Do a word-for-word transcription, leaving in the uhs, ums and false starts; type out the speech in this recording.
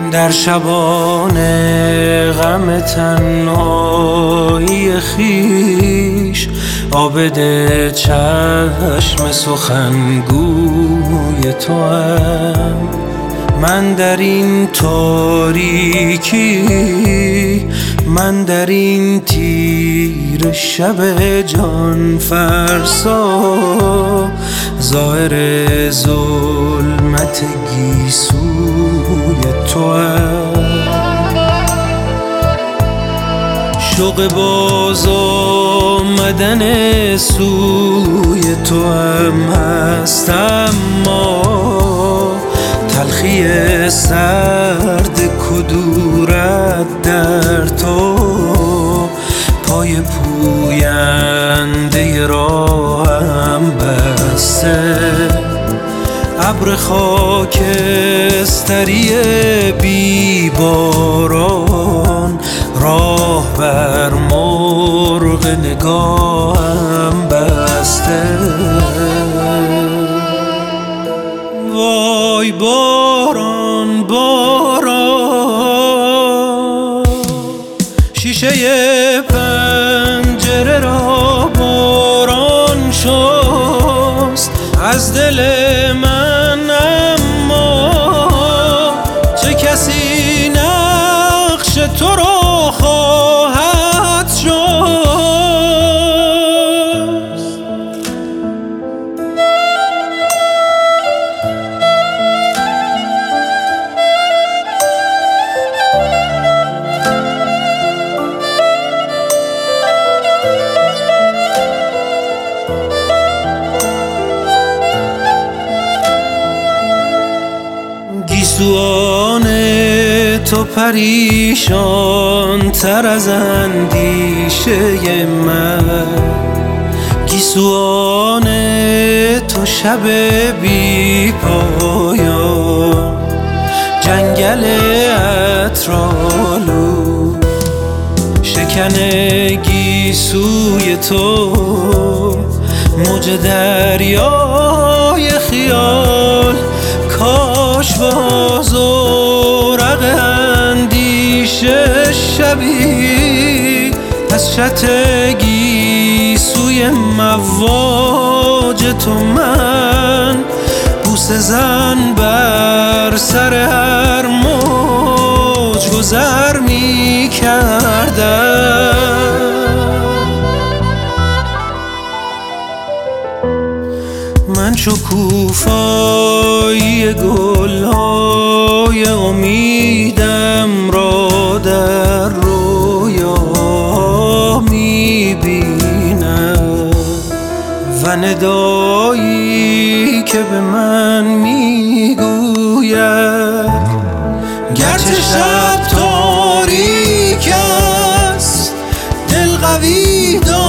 در شبان غم تنهایی خویش عابد چشم سخنگوی توام. من در این تاریکی، من در این تیر شب جان فرسا ظاهر ظلمت گیسوی توام. شوق باز آمدن سوی توام هست، اما تلخی سرد کدورت در تو پای پوینده راهم بسته. ابر خاکستری بی باران راه بر مرغ نگاهم بسته. وای باران باران، شیشه پنجره را باران شست از دل من، اما چه کسی نقش تو را خواهد شست. گیسوان تو پریشان تر از اندیشه من، گیسوان تو شب بی پایان، جنگل عطرآلو شکن گیسوی تو، موج دریای خیال. کاش باز زورق اندیشه شبی از شط گیسوی مواج تو من بوسه زن بر سر هر موج گذر می کردم. من شکوفایی گلهای امیدم را در رویا میبینم و ندایی که به من میگوید گرچه شب تاریک است دل قوی دارم.